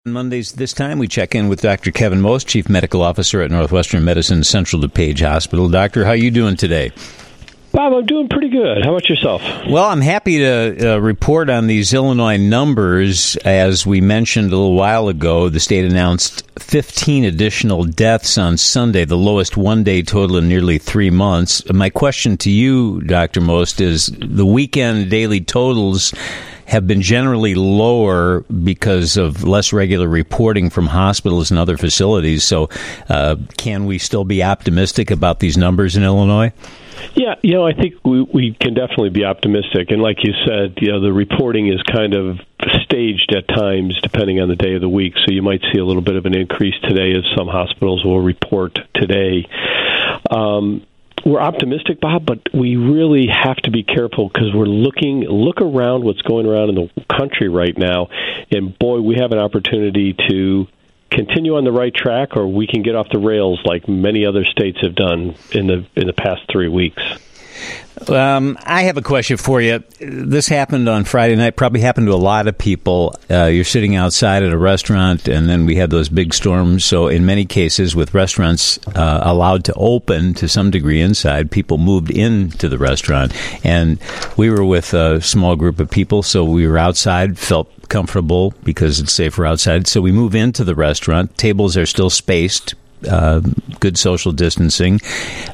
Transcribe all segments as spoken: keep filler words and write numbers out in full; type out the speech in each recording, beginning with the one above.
Mondays this time, we check in with Doctor Kevin Most, Chief Medical Officer at Northwestern Medicine Central DuPage Hospital. Doctor, how are you doing today? Bob, I'm doing pretty good. How about yourself? Well, I'm happy to uh, report on these Illinois numbers. As we mentioned a little while ago, the state announced fifteen additional deaths on Sunday, the lowest one-day total in nearly three months. My question to you, Doctor Most, is the weekend daily totals have been generally lower because of less regular reporting from hospitals and other facilities. So uh, can we still be optimistic about these numbers in Illinois? Yeah, you know, I think we, we can definitely be optimistic. And like you said, you know, the reporting is kind of staged at times depending on the day of the week. So you might see a little bit of an increase today as some hospitals will report today. Um We're optimistic, Bob, but we really have to be careful because we're looking, look around what's going around in the country right now, and boy, we have an opportunity to continue on the right track, or we can get off the rails like many other states have done in the in the past three weeks. Um, I have a question for you. This happened on Friday night, probably happened to a lot of people. Uh, you're sitting outside at a restaurant, and then we had those big storms. So in many cases, with restaurants uh, allowed to open to some degree inside, people moved into the restaurant. And we were with a small group of people, so we were outside, felt comfortable because it's safer outside. So we move into the restaurant. Tables are still spaced. Uh, good social distancing,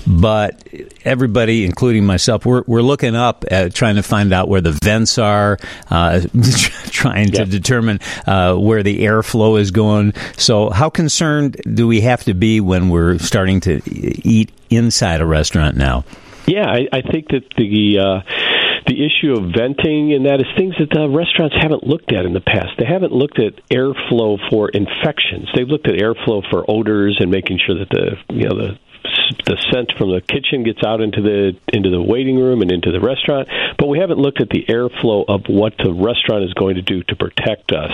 but everybody, including myself, we're we're looking up at trying to find out where the vents are, uh, trying to yep. determine uh, where the airflow is going. So, how concerned do we have to be when we're starting to eat inside a restaurant now? Yeah, I, I think that the uh, the issue of venting and that is things that the restaurants haven't looked at in the past. They haven't looked at airflow for infections. They've looked at airflow for odors and making sure that the you know the the scent from the kitchen gets out into the into the waiting room and into the restaurant. But we haven't looked at the airflow of what the restaurant is going to do to protect us.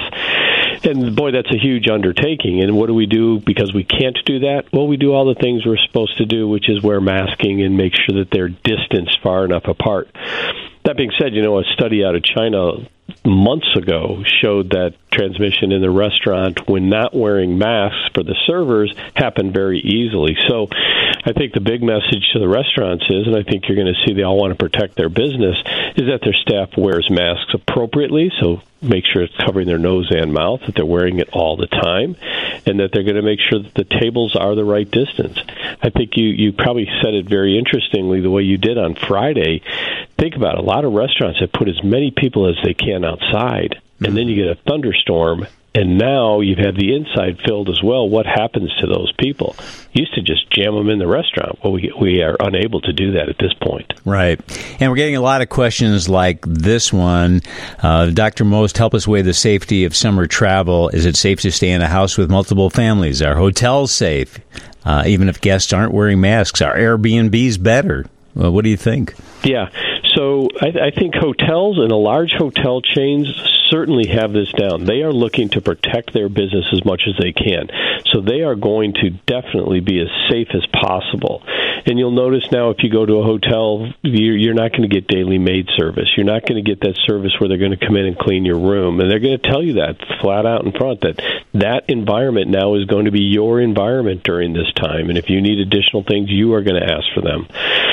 And boy, that's a huge undertaking. And what do we do because we can't do that? Well, we do all the things we're supposed to do, which is wear masking and make sure that they're distanced far enough apart. That being said, you know, a study out of China months ago showed that transmission in the restaurant when not wearing masks for the servers happened very easily. So I think the big message to the restaurants is, and I think you're going to see they all want to protect their business, is that their staff wears masks appropriately. So make sure it's covering their nose and mouth, that they're wearing it all the time, and that they're going to make sure that the tables are the right distance. I think you, you probably said it very interestingly the way you did on Friday. Think about it. A lot of restaurants have put as many people as they can outside, and then you get a thunderstorm, and now you've had the inside filled as well. What happens to those people? You used to just jam them in the restaurant. Well, we we are unable to do that at this point. Right. And we're getting a lot of questions like this one. Uh, Doctor Most, help us weigh the safety of summer travel. Is it safe to stay in a house with multiple families? Are hotels safe? Uh, even if guests aren't wearing masks, are Airbnbs better? Well, what do you think? Yeah. So I, I think hotels and a large hotel chains certainly have this down. They are looking to protect their business as much as they can. So they are going to definitely be as safe as possible. And you'll notice now if you go to a hotel, you're, you're not going to get daily maid service. You're not going to get that service where they're going to come in and clean your room. And they're going to tell you that flat out in front, that that environment now is going to be your environment during this time. And if you need additional things, you are going to ask for them.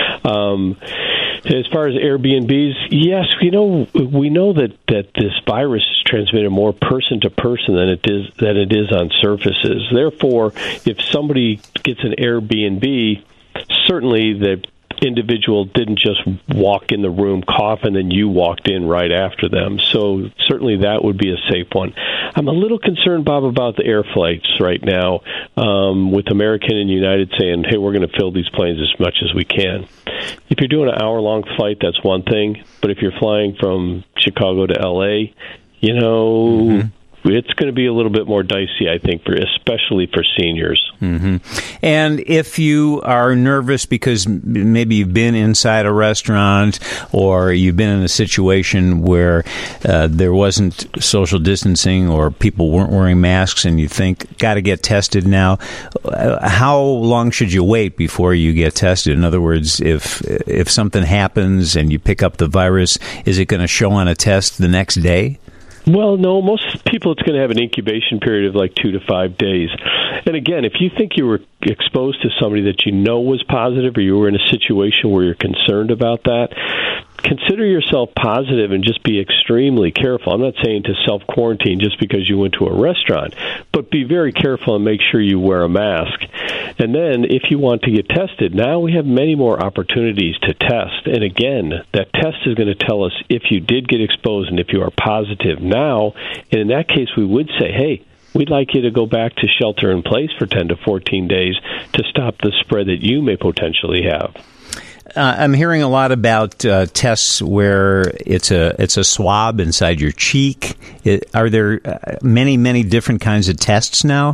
Um, as far as Airbnbs, yes, you know, we know that, that this virus is transmitted more person to person than it is than it is on surfaces. Therefore, if somebody gets an Airbnb, certainly the individual didn't just walk in the room, cough, and then you walked in right after them. So certainly that would be a safe one. I'm a little concerned, Bob, about the air flights right now, um, with American and United saying, hey, we're going to fill these planes as much as we can. If you're doing an hour-long flight, that's one thing. But if you're flying from Chicago to L A, you know, mm-hmm. it's going to be a little bit more dicey, I think, for especially for seniors. Mm-hmm. And if you are nervous because maybe you've been inside a restaurant or you've been in a situation where uh, there wasn't social distancing or people weren't wearing masks and you think, got to get tested now, uh, how long should you wait before you get tested? In other words, if if something happens and you pick up the virus, is it going to show on a test the next day? Well, no, most people it's going to have an incubation period of like two to five days. And again, if you think you were exposed to somebody that you know was positive, or you were in a situation where you're concerned about that, consider yourself positive and just be extremely careful. I'm not saying to self-quarantine just because you went to a restaurant, but be very careful and make sure you wear a mask. And then if you want to get tested, now we have many more opportunities to test. And again, that test is going to tell us if you did get exposed and if you are positive now. And in that case, we would say, hey, we'd like you to go back to shelter in place for ten to fourteen days to stop the spread that you may potentially have. Uh, I'm hearing a lot about uh, tests where it's a it's a swab inside your cheek. It, are there uh, many, many different kinds of tests now?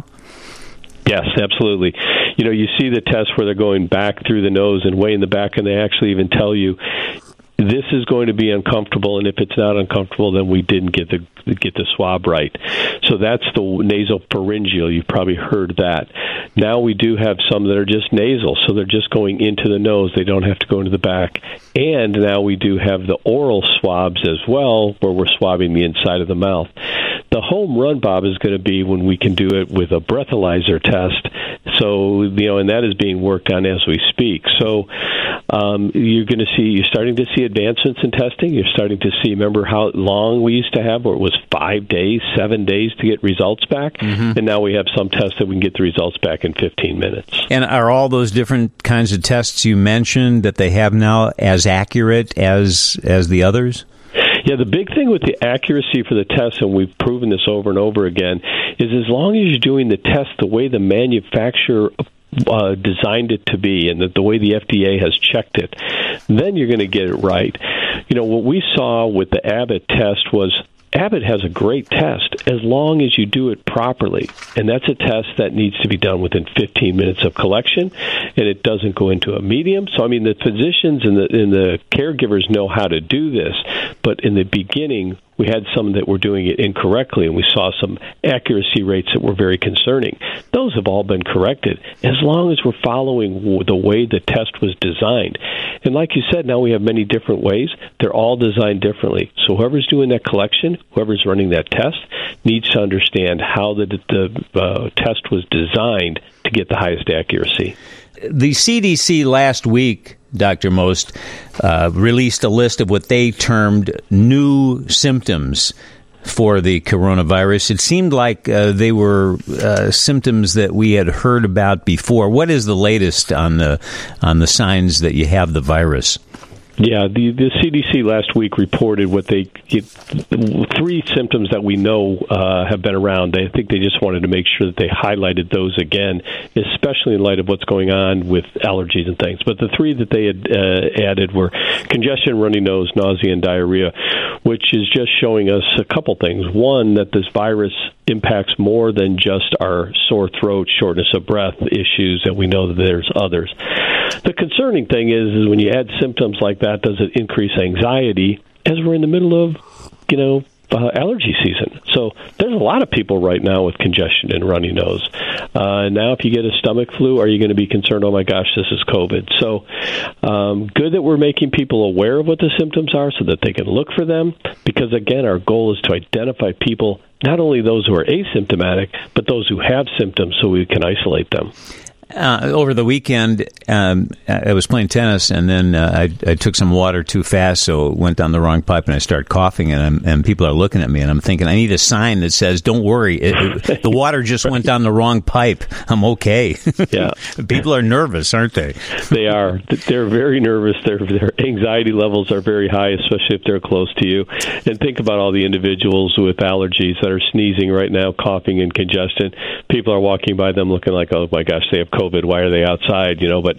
Yes, absolutely. You know, you see the tests where they're going back through the nose and way in the back, and they actually even tell you this is going to be uncomfortable, and if it's not uncomfortable, then we didn't get the get the swab right. So that's the nasopharyngeal. You've probably heard that. Now we do have some that are just nasal, so they're just going into the nose. They don't have to go into the back. And now we do have the oral swabs as well, where we're swabbing the inside of the mouth. The home run, Bob, is going to be when we can do it with a breathalyzer test. So, you know, and that is being worked on as we speak. So um, you're going to see, you're starting to see advancements in testing. You're starting to see, remember how long we used to have where it was five days, seven days to get results back? Mm-hmm. And now we have some tests that we can get the results back in fifteen minutes. And are all those different kinds of tests you mentioned that they have now as accurate as as the others? Yeah, the big thing with the accuracy for the test, and we've proven this over and over again, is as long as you're doing the test the way the manufacturer uh, designed it to be and the, the way the F D A has checked it, then you're going to get it right. You know, what we saw with the Abbott test was Abbott has a great test as long as you do it properly. And that's a test that needs to be done within fifteen minutes of collection, and it doesn't go into a medium. So, I mean, the physicians and the, and the caregivers know how to do this, but in the beginning, we had some that were doing it incorrectly, and we saw some accuracy rates that were very concerning. Those have all been corrected as long as we're following the way the test was designed. And like you said, now we have many different ways. They're all designed differently. So whoever's doing that collection, whoever's running that test, needs to understand how the, the uh, test was designed to get the highest accuracy. The C D C last week, Doctor Most, uh, released a list of what they termed new symptoms for the coronavirus. It seemed like uh, they were uh, symptoms that we had heard about before. What is the latest on the on the signs that you have the virus? Yeah, the, the C D C last week reported what they it, three symptoms that we know uh, have been around. I think they just wanted to make sure that they highlighted those again, especially in light of what's going on with allergies and things. But the three that they had uh, added were congestion, runny nose, nausea, and diarrhea, which is just showing us a couple things. One, that this virus impacts more than just our sore throat, shortness of breath issues, and we know that there's others. The concerning thing is, is when you add symptoms like that, does it increase anxiety as we're in the middle of, you know, uh, allergy season? So there's a lot of people right now with congestion and runny nose. Uh, now, if you get a stomach flu, are you going to be concerned, oh, my gosh, this is COVID? So um, good that we're making people aware of what the symptoms are so that they can look for them, because, again, our goal is to identify people, not only those who are asymptomatic, but those who have symptoms so we can isolate them. Uh, over the weekend, um, I was playing tennis, and then uh, I, I took some water too fast, so it went down the wrong pipe, and I started coughing, and, I'm, and people are looking at me, and I'm thinking, I need a sign that says, don't worry, it, it, the water just right. went down the wrong pipe. I'm okay. Yeah. People are nervous, aren't they? They are. They're very nervous. Their, their anxiety levels are very high, especially if they're close to you. And think about all the individuals with allergies that are sneezing right now, coughing and congestion. People are walking by them looking like, oh, my gosh, they have COVID. Why are they outside? You know, but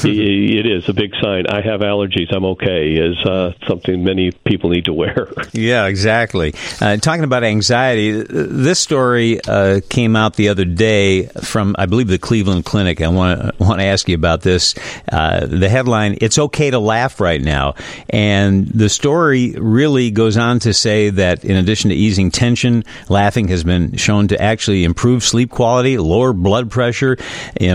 it is a big sign. I have allergies. I'm okay. Is uh, something many people need to wear. Yeah, exactly. Uh, talking about anxiety, this story uh, came out the other day from, I believe, the Cleveland Clinic. I want to want to ask you about this. Uh, the headline: "It's okay to laugh right now," and the story really goes on to say that in addition to easing tension, laughing has been shown to actually improve sleep quality, lower blood pressure, improve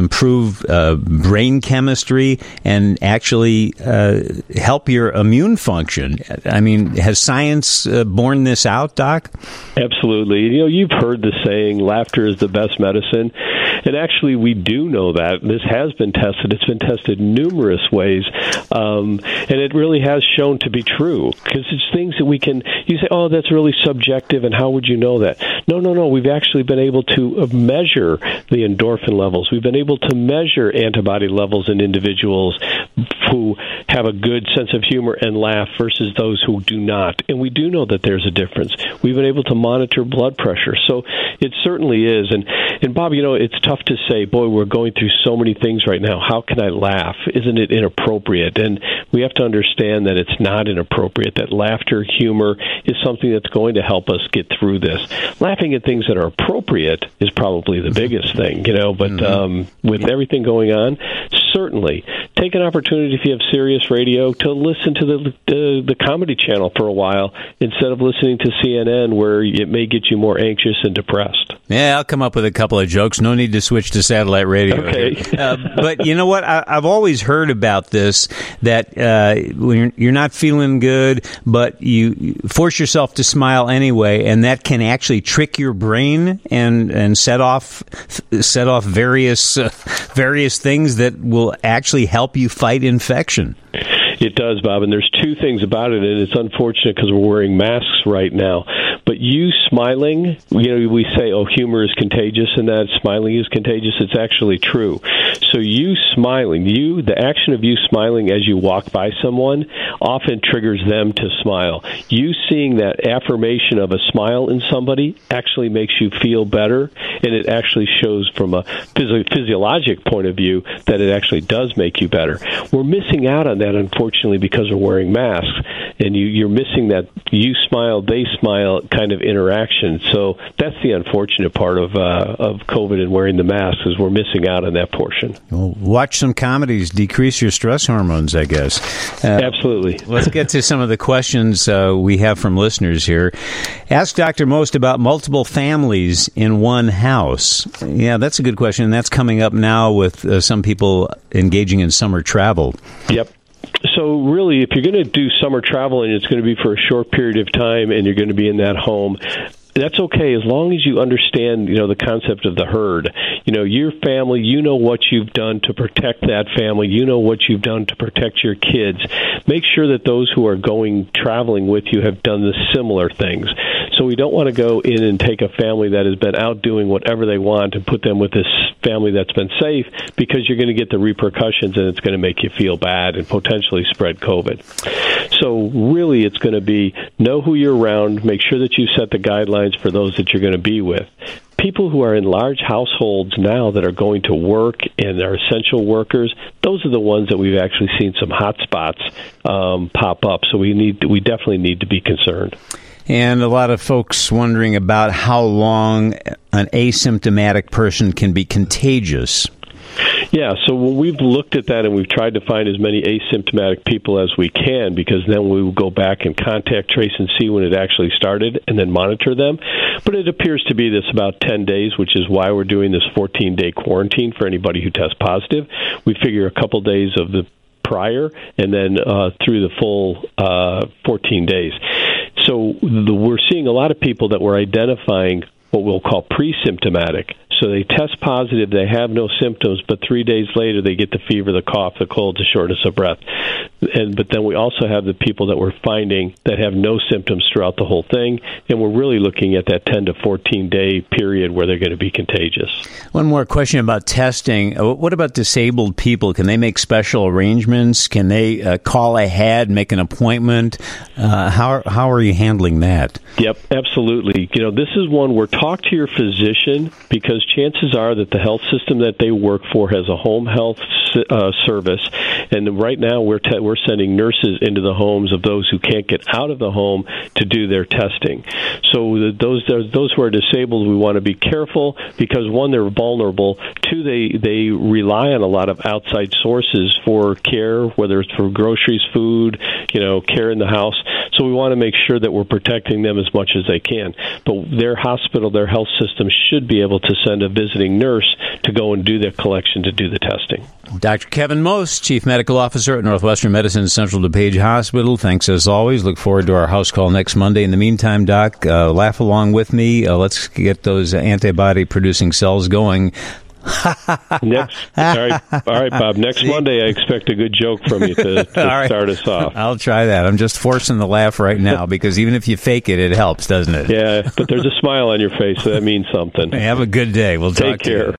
improve uh, brain chemistry and actually uh, help your immune function. I mean, has science uh, borne this out, Doc? Absolutely. You know, you've heard the saying, laughter is the best medicine. And actually, we do know that. This has been tested. It's been tested numerous ways. Um, and it really has shown to be true. Because it's things that we can, you say, oh, that's really subjective, and how would you know that? No, no, no. We've actually been able to measure the endorphin levels. We've been able to measure antibody levels in individuals who have a good sense of humor and laugh versus those who do not. And we do know that there's a difference. We've been able to monitor blood pressure. So it certainly is. And, and Bob, you know, it's tough to say, boy, we're going through so many things right now. How can I laugh? Isn't it inappropriate? And we have to understand that it's not inappropriate, that laughter, humor is something that's going to help us get through this. Laughing at things that are appropriate is probably the biggest thing, you know, but um, with everything going on, certainly take an opportunity, if you have Sirius Radio, to listen to the, the the comedy channel for a while instead of listening to C N N, where it may get you more anxious and depressed. Yeah, I'll come up with a couple of jokes. No need to switch to satellite radio. Okay. uh, but you know what? I, I've always heard about this, that uh, when you're, you're not feeling good, but you, you force yourself to smile anyway, and that can actually trick your brain and, and set off set off various uh, various things that will actually help you fight infection. It does, Bob, and there's two things about it, and it's unfortunate because we're wearing masks right now. But you smiling, you know, we say, oh, humor is contagious and that smiling is contagious. It's actually true. So you smiling, you, the action of you smiling as you walk by someone often triggers them to smile. You seeing that affirmation of a smile in somebody actually makes you feel better, and it actually shows from a physio- physiologic point of view that it actually does make you better. We're missing out on that, unfortunately, because we're wearing masks, and you, you're missing that you smile, they smile kind of interaction. So that's the unfortunate part of uh, of COVID and wearing the mask, is we're missing out on that portion. Well, watch some comedies, decrease your stress hormones, I guess. Uh, Absolutely. Let's get to some of the questions uh, we have from listeners here. Ask Doctor Most about multiple families in one house. Yeah, that's a good question, and that's coming up now with uh, some people engaging in summer travel. Yep. So really, if you're going to do summer travel and it's going to be for a short period of time and you're going to be in that home, that's okay, as long as you understand, you know, the concept of the herd. You know, your family, you know what you've done to protect that family. You know what you've done to protect your kids. Make sure that those who are going traveling with you have done the similar things. So we don't want to go in and take a family that has been out doing whatever they want and put them with this family that's been safe, because you're going to get the repercussions and it's going to make you feel bad and potentially spread COVID. So really, it's going to be know who you're around, make sure that you set the guidelines for those that you're going to be with. People who are in large households now that are going to work and are essential workers, those are the ones that we've actually seen some hot spots um, pop up. So we need, we definitely need to be concerned. And a lot of folks wondering about how long an asymptomatic person can be contagious. Yeah, so when we've looked at that and we've tried to find as many asymptomatic people as we can, because then we will go back and contact trace and see when it actually started and then monitor them. But it appears to be this about ten days, which is why we're doing this fourteen-day quarantine for anybody who tests positive. We figure a couple days of the prior and then uh, through the full uh, fourteen days. So the, we're seeing a lot of people that we're identifying what we'll call pre-symptomatic. So they test positive, they have no symptoms, but three days later they get the fever, the cough, the cold, the shortness of breath. And but then we also have the people that we're finding that have no symptoms throughout the whole thing, and we're really looking at that ten to fourteen day period where they're going to be contagious. One more question about testing. What about disabled people? Can they make special arrangements? Can they uh, call ahead, make an appointment? Uh, how how are you handling that? Yep, absolutely. You know, this is one where talk to your physician, because chances are that the health system that they work for has a home health uh, service, And right now we're te- we're sending nurses into the homes of those who can't get out of the home to do their testing. So the, those those who are disabled, we want to be careful because one, they're vulnerable. Two, they they rely on a lot of outside sources for care, whether it's for groceries, food, you know, care in the house. So we want to make sure that we're protecting them as much as they can. But their hospital, their health system should be able to send a visiting nurse to go and do the collection, to do the testing. Doctor Kevin Most, Chief Medical Officer at Northwestern Medicine Central DuPage Hospital. Thanks as always. Look forward to our house call next Monday. In the meantime, Doc, uh, laugh along with me. Uh, let's get those antibody-producing cells going. Next, all right, all right, Bob. Next See? Monday, I expect a good joke from you to, to right. start us off. I'll try that. I'm just forcing the laugh right now because even if you fake it, it helps, doesn't it? Yeah, but there's a smile on your face, so that means something. Hey, have a good day. We'll Take talk care. to you.